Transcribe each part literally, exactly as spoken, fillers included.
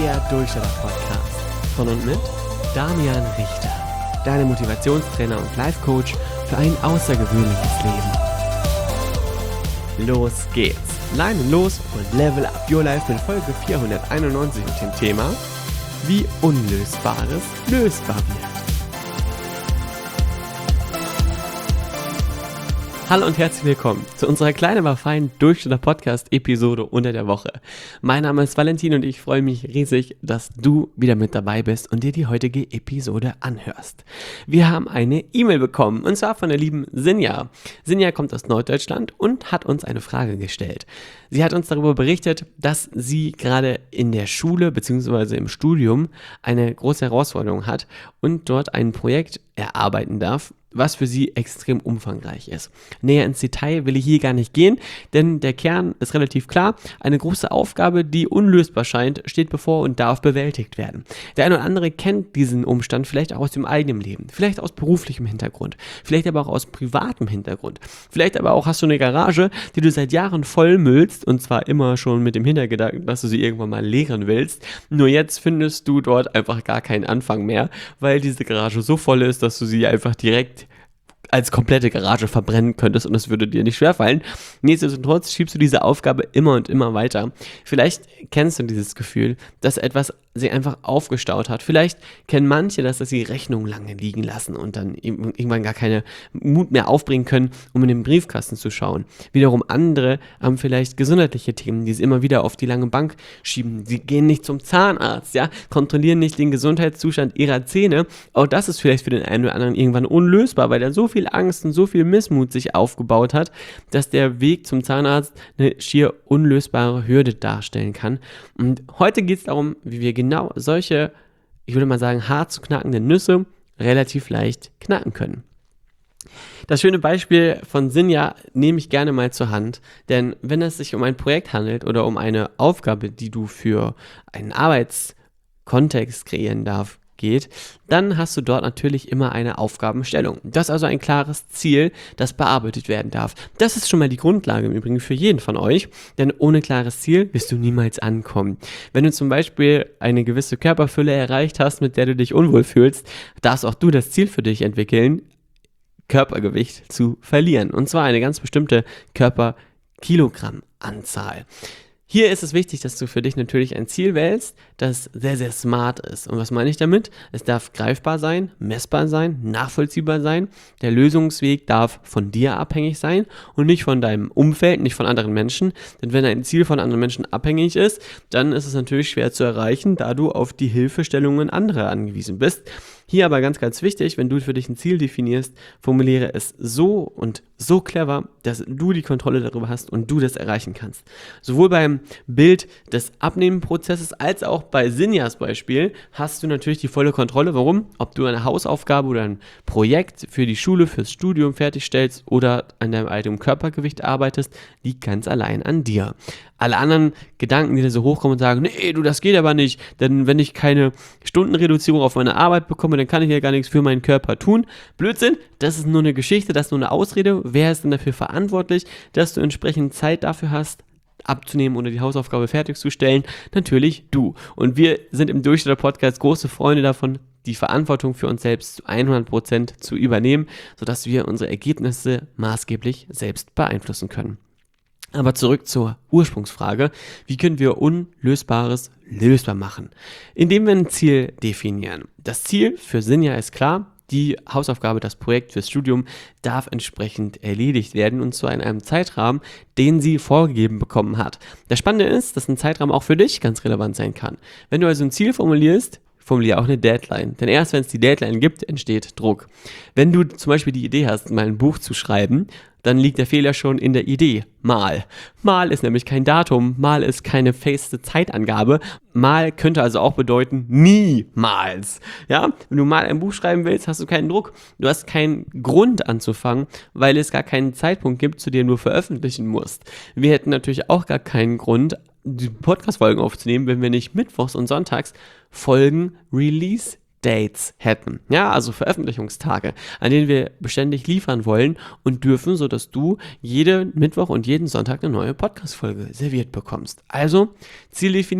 der Durchstarter-Podcast von und mit Damian Richter, deinem Motivationstrainer und Life-Coach für ein außergewöhnliches Leben. Los geht's! Leinen los und level up your life mit Folge vierhunderteinundneunzig mit dem Thema, wie Unlösbares lösbar wird. Hallo und herzlich willkommen zu unserer kleinen, aber feinen Durchstarter-Podcast-Episode unter der Woche. Mein Name ist Valentin und ich freue mich riesig, dass du wieder mit dabei bist und dir die heutige Episode anhörst. Wir haben eine E-Mail bekommen und zwar von der lieben Sinja. Sinja kommt aus Norddeutschland und hat uns eine Frage gestellt. Sie hat uns darüber berichtet, dass sie gerade in der Schule bzw. im Studium eine große Herausforderung hat und dort ein Projekt erarbeiten darf, was für sie extrem umfangreich ist. Näher ins Detail will ich hier gar nicht gehen, denn der Kern ist relativ klar. Eine große Aufgabe, die unlösbar scheint, steht bevor und darf bewältigt werden. Der eine oder andere kennt diesen Umstand vielleicht auch aus dem eigenen Leben, vielleicht aus beruflichem Hintergrund, vielleicht aber auch aus privatem Hintergrund. Vielleicht aber auch hast du eine Garage, die du seit Jahren vollmüllst und zwar immer schon mit dem Hintergedanken, dass du sie irgendwann mal leeren willst. Nur jetzt findest du dort einfach gar keinen Anfang mehr, weil diese Garage so voll ist, dass du sie einfach direkt als komplette Garage verbrennen könntest und es würde dir nicht schwerfallen. Nichtsdestotrotz schiebst du diese Aufgabe immer und immer weiter. Vielleicht kennst du dieses Gefühl, dass etwas sie einfach aufgestaut hat. Vielleicht kennen manche das, dass sie Rechnungen lange liegen lassen und dann irgendwann gar keinen Mut mehr aufbringen können, um in den Briefkasten zu schauen. Wiederum andere haben vielleicht gesundheitliche Themen, die sie immer wieder auf die lange Bank schieben. Sie gehen nicht zum Zahnarzt, ja, kontrollieren nicht den Gesundheitszustand ihrer Zähne. Auch das ist vielleicht für den einen oder anderen irgendwann unlösbar, weil er so viel Angst und so viel Missmut sich aufgebaut hat, dass der Weg zum Zahnarzt eine schier unlösbare Hürde darstellen kann. Und heute geht es darum, wie wir genau solche, ich würde mal sagen, hart zu knackende Nüsse relativ leicht knacken können. Das schöne Beispiel von Sinja nehme ich gerne mal zur Hand, denn wenn es sich um ein Projekt handelt oder um eine Aufgabe, die du für einen Arbeitskontext kreieren darfst, geht, dann hast du dort natürlich immer eine Aufgabenstellung. Das ist also ein klares Ziel, das bearbeitet werden darf. Das ist schon mal die Grundlage im Übrigen für jeden von euch, denn ohne klares Ziel wirst du niemals ankommen. Wenn du zum Beispiel eine gewisse Körperfülle erreicht hast, mit der du dich unwohl fühlst, darfst auch du das Ziel für dich entwickeln, Körpergewicht zu verlieren. Und zwar eine ganz bestimmte Körperkilogrammanzahl. Hier ist es wichtig, dass du für dich natürlich ein Ziel wählst, das sehr, sehr smart ist. Und was meine ich damit? Es darf greifbar sein, messbar sein, nachvollziehbar sein. Der Lösungsweg darf von dir abhängig sein und nicht von deinem Umfeld, nicht von anderen Menschen. Denn wenn ein Ziel von anderen Menschen abhängig ist, dann ist es natürlich schwer zu erreichen, da du auf die Hilfestellungen anderer angewiesen bist. Hier aber ganz, ganz wichtig, wenn du für dich ein Ziel definierst, formuliere es so und so clever, dass du die Kontrolle darüber hast und du das erreichen kannst. Sowohl beim Bild des Abnehmenprozesses als auch bei Sinjas Beispiel hast du natürlich die volle Kontrolle. Warum? Ob du eine Hausaufgabe oder ein Projekt für die Schule, fürs Studium fertigstellst oder an deinem eigenen Körpergewicht arbeitest, liegt ganz allein an dir. Alle anderen Gedanken, die da so hochkommen und sagen, nee, du, das geht aber nicht, denn wenn ich keine Stundenreduzierung auf meine Arbeit bekomme, dann kann ich ja gar nichts für meinen Körper tun. Blödsinn, das ist nur eine Geschichte, das ist nur eine Ausrede. Wer ist denn dafür verantwortlich, dass du entsprechend Zeit dafür hast, abzunehmen oder die Hausaufgabe fertigzustellen? Natürlich du. Und wir sind im Durchstarter-Podcast große Freunde davon, die Verantwortung für uns selbst zu hundert Prozent zu übernehmen, sodass wir unsere Ergebnisse maßgeblich selbst beeinflussen können. Aber zurück zur Ursprungsfrage, wie können wir Unlösbares lösbar machen? Indem wir ein Ziel definieren. Das Ziel für Sinja ist klar, die Hausaufgabe, das Projekt fürs Studium darf entsprechend erledigt werden und zwar in einem Zeitrahmen, den sie vorgegeben bekommen hat. Das Spannende ist, dass ein Zeitrahmen auch für dich ganz relevant sein kann. Wenn du also ein Ziel formulierst, formuliere auch eine Deadline. Denn erst wenn es die Deadline gibt, entsteht Druck. Wenn du zum Beispiel die Idee hast, mal ein Buch zu schreiben, dann liegt der Fehler schon in der Idee. Mal. Mal ist nämlich kein Datum, mal ist keine feste Zeitangabe. Mal könnte also auch bedeuten niemals. Ja, wenn du mal ein Buch schreiben willst, hast du keinen Druck. Du hast keinen Grund anzufangen, weil es gar keinen Zeitpunkt gibt, zu dem du veröffentlichen musst. Wir hätten natürlich auch gar keinen Grund, die Podcast-Folgen aufzunehmen, wenn wir nicht mittwochs und sonntags Folgen Release Dates hätten, ja, also Veröffentlichungstage, an denen wir beständig liefern wollen und dürfen, sodass du jeden Mittwoch und jeden Sonntag eine neue Podcast-Folge serviert bekommst. Also Ziel definieren,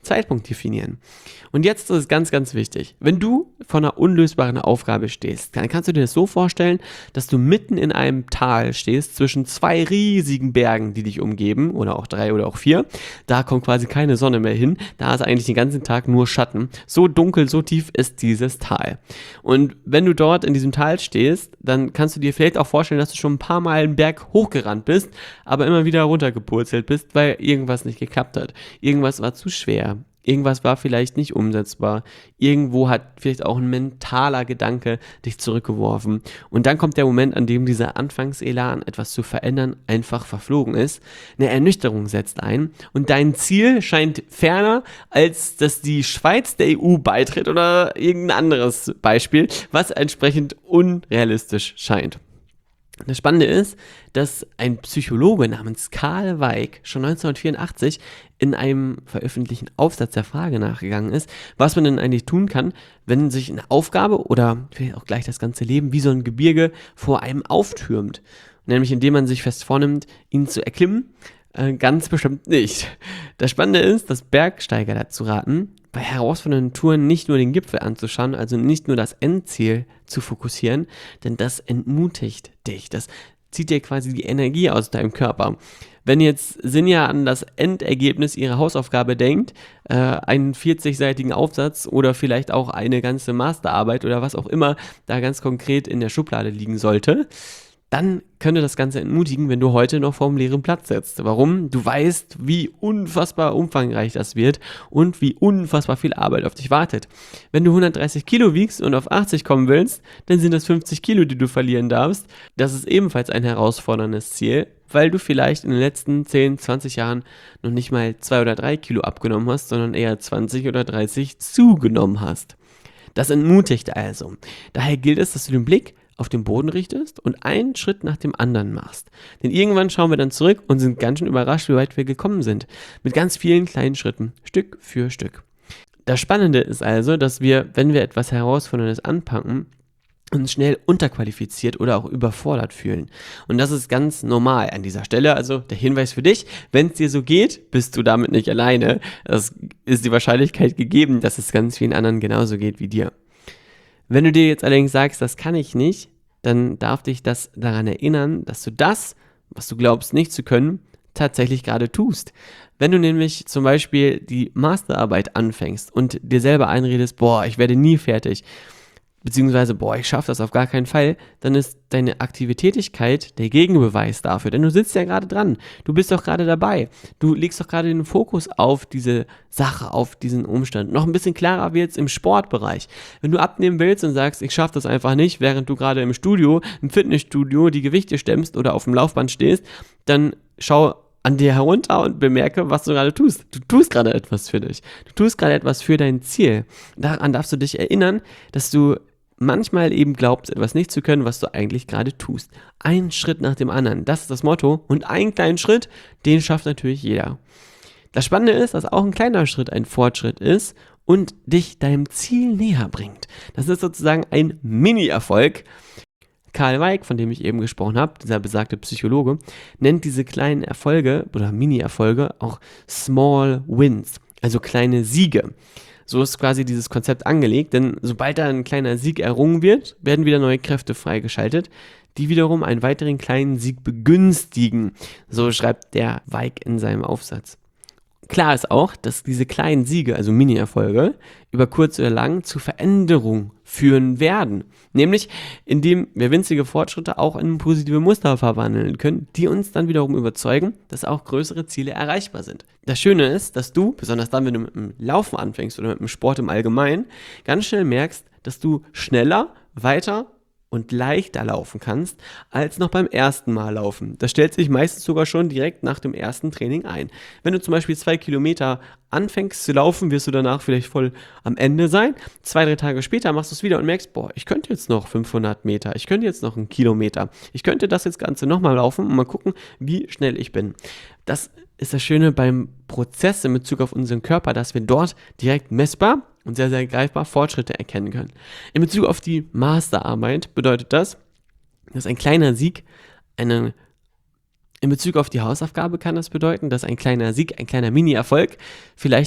Zeitpunkt definieren. Und jetzt ist es ganz, ganz wichtig. Wenn du vor einer unlösbaren Aufgabe stehst, dann kannst du dir das so vorstellen, dass du mitten in einem Tal stehst zwischen zwei riesigen Bergen, die dich umgeben, oder auch drei oder auch vier. Da kommt quasi keine Sonne mehr hin. Da ist eigentlich den ganzen Tag nur Schatten. So dunkel, so tief ist dieses Tal. Und wenn du dort in diesem Tal stehst, dann kannst du dir vielleicht auch vorstellen, dass du schon ein paar Mal einen Berg hochgerannt bist, aber immer wieder runtergepurzelt bist, weil irgendwas nicht geklappt hat. Irgendwas war zu schwer. Irgendwas war vielleicht nicht umsetzbar. Irgendwo hat vielleicht auch ein mentaler Gedanke dich zurückgeworfen. Und dann kommt der Moment, an dem dieser Anfangselan, etwas zu verändern, einfach verflogen ist. Eine Ernüchterung setzt ein und dein Ziel scheint ferner, als dass die Schweiz der E U beitritt oder irgendein anderes Beispiel, was entsprechend unrealistisch scheint. Das Spannende ist, dass ein Psychologe namens Carl Weick schon neunzehnhundertvierundachtzig in einem veröffentlichten Aufsatz der Frage nachgegangen ist, was man denn eigentlich tun kann, wenn sich eine Aufgabe oder vielleicht auch gleich das ganze Leben wie so ein Gebirge vor einem auftürmt. Nämlich indem man sich fest vornimmt, ihn zu erklimmen. Äh, ganz bestimmt nicht. Das Spannende ist, dass Bergsteiger dazu raten, bei herausfordernden Touren nicht nur den Gipfel anzuschauen, also nicht nur das Endziel zu fokussieren, denn das entmutigt dich. Das zieht dir quasi die Energie aus deinem Körper. Wenn jetzt Sinja an das Endergebnis ihrer Hausaufgabe denkt, äh, einen vierzigseitigen Aufsatz oder vielleicht auch eine ganze Masterarbeit oder was auch immer da ganz konkret in der Schublade liegen sollte, dann könnte das Ganze entmutigen, wenn du heute noch vor dem leeren Platz sitzt. Warum? Du weißt, wie unfassbar umfangreich das wird und wie unfassbar viel Arbeit auf dich wartet. Wenn du hundertdreißig Kilo wiegst und auf achtzig kommen willst, dann sind das fünfzig Kilo, die du verlieren darfst. Das ist ebenfalls ein herausforderndes Ziel, weil du vielleicht in den letzten zehn, zwanzig Jahren noch nicht mal zwei oder drei Kilo abgenommen hast, sondern eher zwanzig oder dreißig zugenommen hast. Das entmutigt also. Daher gilt es, dass du den Blick auf den Boden richtest und einen Schritt nach dem anderen machst. Denn irgendwann schauen wir dann zurück und sind ganz schön überrascht, wie weit wir gekommen sind. Mit ganz vielen kleinen Schritten, Stück für Stück. Das Spannende ist also, dass wir, wenn wir etwas Herausforderndes anpacken, uns schnell unterqualifiziert oder auch überfordert fühlen. Und das ist ganz normal an dieser Stelle. Also der Hinweis für dich, wenn es dir so geht, bist du damit nicht alleine. Es ist die Wahrscheinlichkeit gegeben, dass es ganz vielen anderen genauso geht wie dir. Wenn du dir jetzt allerdings sagst, das kann ich nicht, dann darf dich das daran erinnern, dass du das, was du glaubst nicht zu können, tatsächlich gerade tust. Wenn du nämlich zum Beispiel die Masterarbeit anfängst und dir selber einredest, boah, ich werde nie fertig, beziehungsweise, boah, ich schaffe das auf gar keinen Fall, dann ist deine Aktivtätigkeit der Gegenbeweis dafür, denn du sitzt ja gerade dran, du bist doch gerade dabei, du legst doch gerade den Fokus auf diese Sache, auf diesen Umstand. Noch ein bisschen klarer wird es im Sportbereich. Wenn du abnehmen willst und sagst, ich schaffe das einfach nicht, während du gerade im Studio, im Fitnessstudio die Gewichte stemmst oder auf dem Laufband stehst, dann schau an dir herunter und bemerke, was du gerade tust. Du tust gerade etwas für dich. Du tust gerade etwas für dein Ziel. Daran darfst du dich erinnern, dass du manchmal eben glaubst, etwas nicht zu können, was du eigentlich gerade tust. Ein Schritt nach dem anderen, das ist das Motto. Und einen kleinen Schritt, den schafft natürlich jeder. Das Spannende ist, dass auch ein kleiner Schritt ein Fortschritt ist und dich deinem Ziel näher bringt. Das ist sozusagen ein Mini-Erfolg. Carl Weick, von dem ich eben gesprochen habe, dieser besagte Psychologe, nennt diese kleinen Erfolge oder Mini-Erfolge auch Small Wins, also kleine Siege. So ist quasi dieses Konzept angelegt, denn sobald da ein kleiner Sieg errungen wird, werden wieder neue Kräfte freigeschaltet, die wiederum einen weiteren kleinen Sieg begünstigen. So schreibt der Weick in seinem Aufsatz. Klar ist auch, dass diese kleinen Siege, also Mini-Erfolge, über kurz oder lang zu Veränderung führen werden. Nämlich, indem wir winzige Fortschritte auch in positive Muster verwandeln können, die uns dann wiederum überzeugen, dass auch größere Ziele erreichbar sind. Das Schöne ist, dass du, besonders dann, wenn du mit dem Laufen anfängst oder mit dem Sport im Allgemeinen, ganz schnell merkst, dass du schneller, weiter und leichter laufen kannst, als noch beim ersten Mal laufen. Das stellt sich meistens sogar schon direkt nach dem ersten Training ein. Wenn du zum Beispiel zwei Kilometer anfängst zu laufen, wirst du danach vielleicht voll am Ende sein. Zwei, drei Tage später machst du es wieder und merkst, boah, ich könnte jetzt noch fünfhundert Meter, ich könnte jetzt noch einen Kilometer, ich könnte das jetzt Ganze nochmal laufen und mal gucken, wie schnell ich bin. Das ist das Schöne beim Prozess in Bezug auf unseren Körper, dass wir dort direkt messbar und sehr, sehr greifbar Fortschritte erkennen können. In Bezug auf die Masterarbeit bedeutet das, dass ein kleiner Sieg, eine, in Bezug auf die Hausaufgabe kann das bedeuten, dass ein kleiner Sieg, ein kleiner Mini-Erfolg vielleicht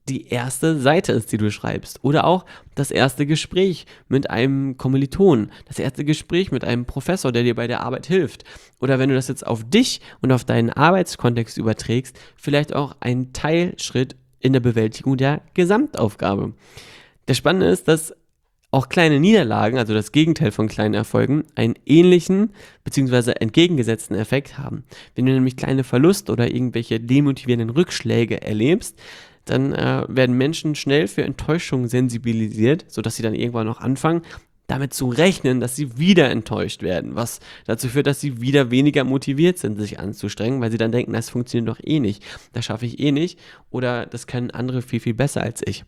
die erste Seite ist, die du schreibst. Oder auch das erste Gespräch mit einem Kommilitonen, das erste Gespräch mit einem Professor, der dir bei der Arbeit hilft. Oder wenn du das jetzt auf dich und auf deinen Arbeitskontext überträgst, vielleicht auch ein Teilschritt in der Bewältigung der Gesamtaufgabe. Das Spannende ist, dass auch kleine Niederlagen, also das Gegenteil von kleinen Erfolgen, einen ähnlichen bzw. entgegengesetzten Effekt haben. Wenn du nämlich kleine Verluste oder irgendwelche demotivierenden Rückschläge erlebst, dann äh, werden Menschen schnell für Enttäuschung sensibilisiert, sodass sie dann irgendwann noch anfangen, damit zu rechnen, dass sie wieder enttäuscht werden, was dazu führt, dass sie wieder weniger motiviert sind, sich anzustrengen, weil sie dann denken, das funktioniert doch eh nicht, das schaffe ich eh nicht oder das können andere viel, viel besser als ich.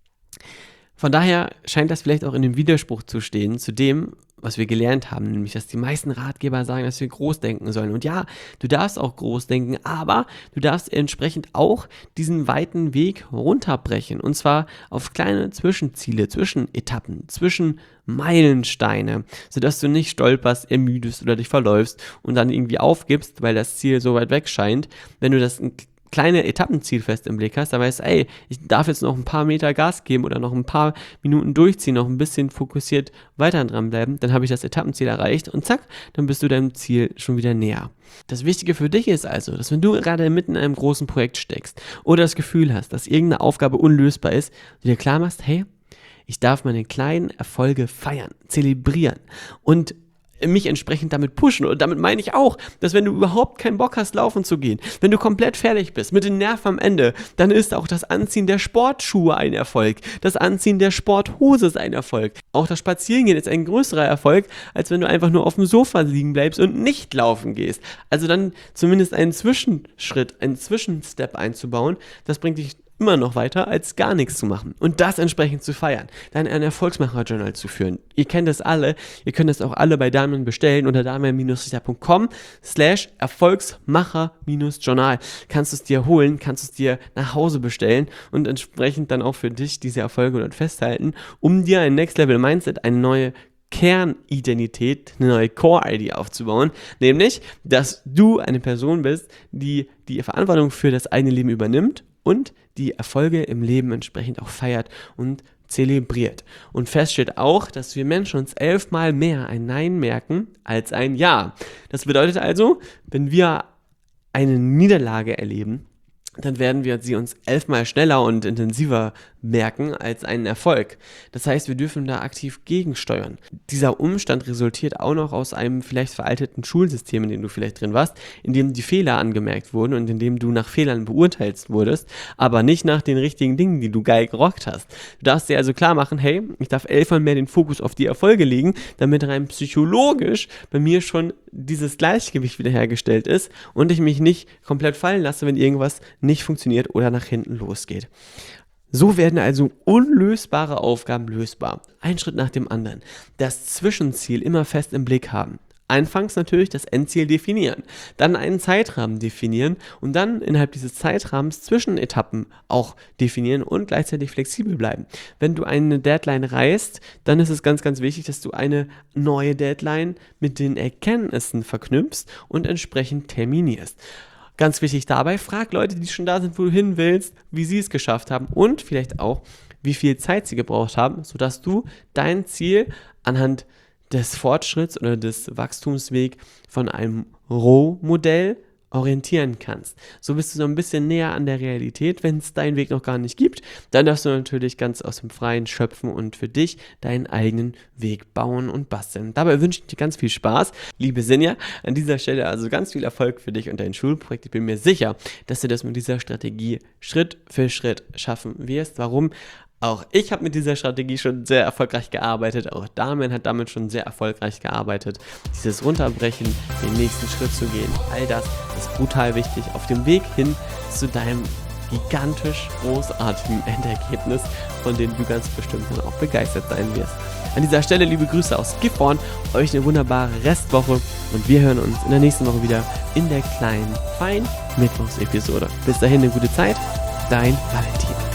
Von daher scheint das vielleicht auch in dem Widerspruch zu stehen zu dem, was wir gelernt haben, nämlich, dass die meisten Ratgeber sagen, dass wir groß denken sollen. Und ja, du darfst auch groß denken, aber du darfst entsprechend auch diesen weiten Weg runterbrechen. Und zwar auf kleine Zwischenziele, Zwischenetappen, Zwischenmeilensteine, sodass du nicht stolperst, ermüdest oder dich verläufst und dann irgendwie aufgibst, weil das Ziel so weit weg scheint. Wenn du das kleine Etappenziel fest im Blick hast, da weißt du, ey, ich darf jetzt noch ein paar Meter Gas geben oder noch ein paar Minuten durchziehen, noch ein bisschen fokussiert weiter dran bleiben, dann habe ich das Etappenziel erreicht und zack, dann bist du deinem Ziel schon wieder näher. Das Wichtige für dich ist also, dass wenn du gerade mitten in einem großen Projekt steckst oder das Gefühl hast, dass irgendeine Aufgabe unlösbar ist, du dir klar machst, hey, ich darf meine kleinen Erfolge feiern, zelebrieren und mich entsprechend damit pushen. Und damit meine ich auch, dass wenn du überhaupt keinen Bock hast, laufen zu gehen, wenn du komplett fertig bist, mit den Nerven am Ende, dann ist auch das Anziehen der Sportschuhe ein Erfolg. Das Anziehen der Sporthose ist ein Erfolg. Auch das Spazierengehen ist ein größerer Erfolg, als wenn du einfach nur auf dem Sofa liegen bleibst und nicht laufen gehst. Also dann zumindest einen Zwischenschritt, einen Zwischenstep einzubauen, das bringt dich immer noch weiter, als gar nichts zu machen und das entsprechend zu feiern, dann ein Erfolgsmacher-Journal zu führen. Ihr kennt das alle, ihr könnt das auch alle bei Damian bestellen unter damian-richter punkt com slash Erfolgsmacher-Journal. Kannst du es dir holen, kannst du es dir nach Hause bestellen und entsprechend dann auch für dich diese Erfolge dort festhalten, um dir ein Next-Level-Mindset, eine neue Kernidentität, eine neue Core-I D aufzubauen, nämlich, dass du eine Person bist, die die Verantwortung für das eigene Leben übernimmt und die Erfolge im Leben entsprechend auch feiert und zelebriert. Und fest steht auch, dass wir Menschen uns elfmal mehr ein Nein merken als ein Ja. Das bedeutet also, wenn wir eine Niederlage erleben, dann werden wir sie uns elfmal schneller und intensiver merken als einen Erfolg. Das heißt, wir dürfen da aktiv gegensteuern. Dieser Umstand resultiert auch noch aus einem vielleicht veralteten Schulsystem, in dem du vielleicht drin warst, in dem die Fehler angemerkt wurden und in dem du nach Fehlern beurteilt wurdest, aber nicht nach den richtigen Dingen, die du geil gerockt hast. Du darfst dir also klar machen, hey, ich darf elfmal mehr den Fokus auf die Erfolge legen, damit rein psychologisch bei mir schon dieses Gleichgewicht wiederhergestellt ist und ich mich nicht komplett fallen lasse, wenn irgendwas nicht funktioniert oder nach hinten losgeht. So werden also unlösbare Aufgaben lösbar. Ein Schritt nach dem anderen. Das Zwischenziel immer fest im Blick haben. Anfangs natürlich das Endziel definieren, dann einen Zeitrahmen definieren und dann innerhalb dieses Zeitrahmens Zwischenetappen auch definieren und gleichzeitig flexibel bleiben. Wenn du eine Deadline reißt, dann ist es ganz, ganz wichtig, dass du eine neue Deadline mit den Erkenntnissen verknüpfst und entsprechend terminierst. Ganz wichtig dabei, frag Leute, die schon da sind, wo du hin willst, wie sie es geschafft haben und vielleicht auch, wie viel Zeit sie gebraucht haben, sodass du dein Ziel anhand des Fortschritts oder des Wachstumswegs von einem Rohmodell orientieren kannst. So bist du so ein bisschen näher an der Realität. Wenn es deinen Weg noch gar nicht gibt, dann darfst du natürlich ganz aus dem Freien schöpfen und für dich deinen eigenen Weg bauen und basteln. Dabei wünsche ich dir ganz viel Spaß. Liebe Sinja, an dieser Stelle also ganz viel Erfolg für dich und dein Schulprojekt. Ich bin mir sicher, dass du das mit dieser Strategie Schritt für Schritt schaffen wirst. Warum? Auch ich habe mit dieser Strategie schon sehr erfolgreich gearbeitet, auch Damian hat damit schon sehr erfolgreich gearbeitet. Dieses Runterbrechen, den nächsten Schritt zu gehen, all das ist brutal wichtig auf dem Weg hin zu deinem gigantisch großartigen Endergebnis, von dem du ganz bestimmt dann auch begeistert sein wirst. An dieser Stelle liebe Grüße aus Gifhorn, euch eine wunderbare Restwoche und wir hören uns in der nächsten Woche wieder in der kleinen, feinen Mittwochsepisode. Bis dahin eine gute Zeit, dein Valentin.